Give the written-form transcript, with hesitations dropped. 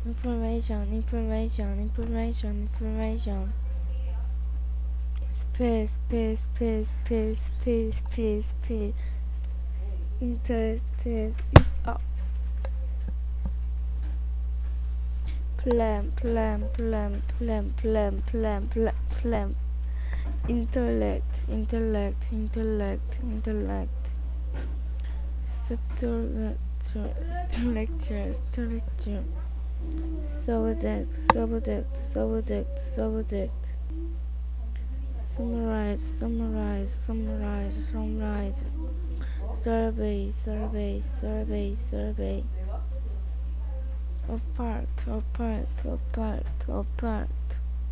information. Space. Interested. Oh. Plan. Intellect. Structure. Subject. Summarize. Survey. Of part.